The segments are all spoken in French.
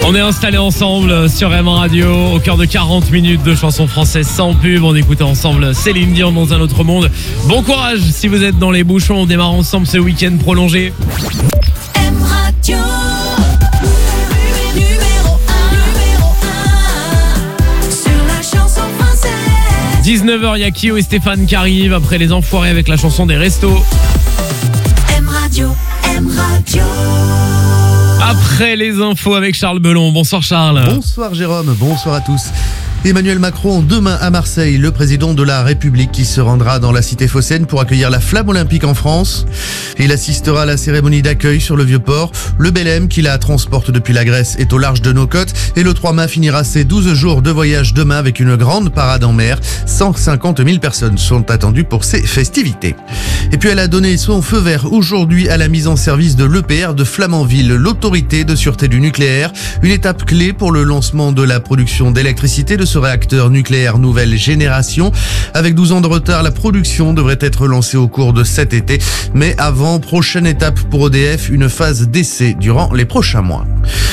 On est installés ensemble sur M Radio, au cœur de 40 minutes de chansons françaises sans pub. On écoute ensemble Céline Dion dans un autre monde. Bon courage si vous êtes dans les bouchons. On démarre ensemble ce week-end prolongé. M Radio. 19h, il y a Kyo et Stéphane qui arrivent après les enfoirés avec la chanson des restos. M Radio, M Radio. Après les infos avec Charles Belon. Bonsoir Charles. Bonsoir Jérôme, bonsoir à tous. Emmanuel Macron, demain à Marseille, le président de la République qui se rendra dans la cité phocéenne pour accueillir la flamme olympique en France. Il assistera à la cérémonie d'accueil sur le Vieux-Port. Le Belém, qui la transporte depuis la Grèce, est au large de nos côtes. Et le 3 mai finira ses 12 jours de voyage demain avec une grande parade en mer. 150 000 personnes sont attendues pour ces festivités. Et puis elle a donné son feu vert aujourd'hui à la mise en service de l'EPR de Flamanville, l'autorité de sûreté du nucléaire. Une étape clé pour le lancement de la production d'électricité de ce réacteur nucléaire nouvelle génération. Avec 12 ans de retard, la production devrait être lancée au cours de cet été. Mais avant, prochaine étape pour EDF, une phase d'essai durant les prochains mois.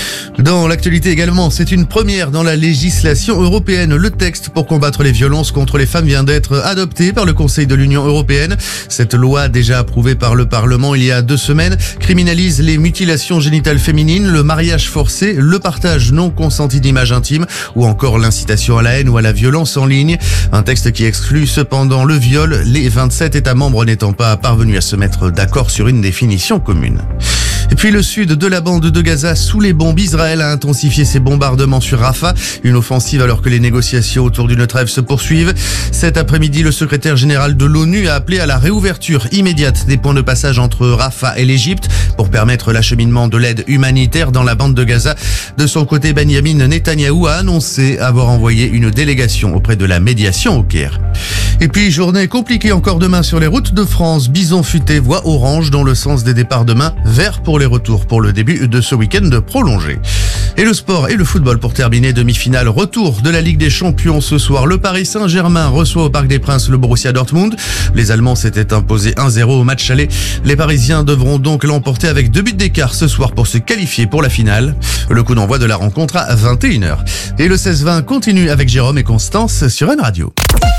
Dans l'actualité également, c'est une première dans la législation européenne. Le texte pour combattre les violences contre les femmes vient d'être adopté par le Conseil de l'Union européenne. Cette loi, déjà approuvée par le Parlement il y a 2 semaines, criminalise les mutilations génitales féminines, le mariage forcé, le partage non consenti d'images intimes ou encore l'incitation à la haine ou à la violence en ligne. Un texte qui exclut cependant le viol, les 27 États membres n'étant pas parvenus à se mettre d'accord sur une définition commune. Et puis le sud de la bande de Gaza sous les bombes. Israël a intensifié ses bombardements sur Rafah. Une offensive alors que les négociations autour d'une trêve se poursuivent. Cet après-midi, le secrétaire général de l'ONU a appelé à la réouverture immédiate des points de passage entre Rafah et l'Égypte pour permettre l'acheminement de l'aide humanitaire dans la bande de Gaza. De son côté, Benyamin Netanyahou a annoncé avoir envoyé une délégation auprès de la médiation au Caire. Et puis, journée compliquée encore demain sur les routes de France. Bison futé, voie orange dans le sens des départs demain, vert pour les retours pour le début de ce week-end prolongé. Et le sport et le football pour terminer, demi-finale retour de la Ligue des Champions ce soir. Le Paris Saint-Germain reçoit au Parc des Princes le Borussia Dortmund. Les Allemands s'étaient imposés 1-0 au match aller. Les Parisiens devront donc l'emporter avec 2 buts d'écart ce soir pour se qualifier pour la finale. Le coup d'envoi de la rencontre à 21h. Et le 16-20 continue avec Jérôme et Constance sur M Radio.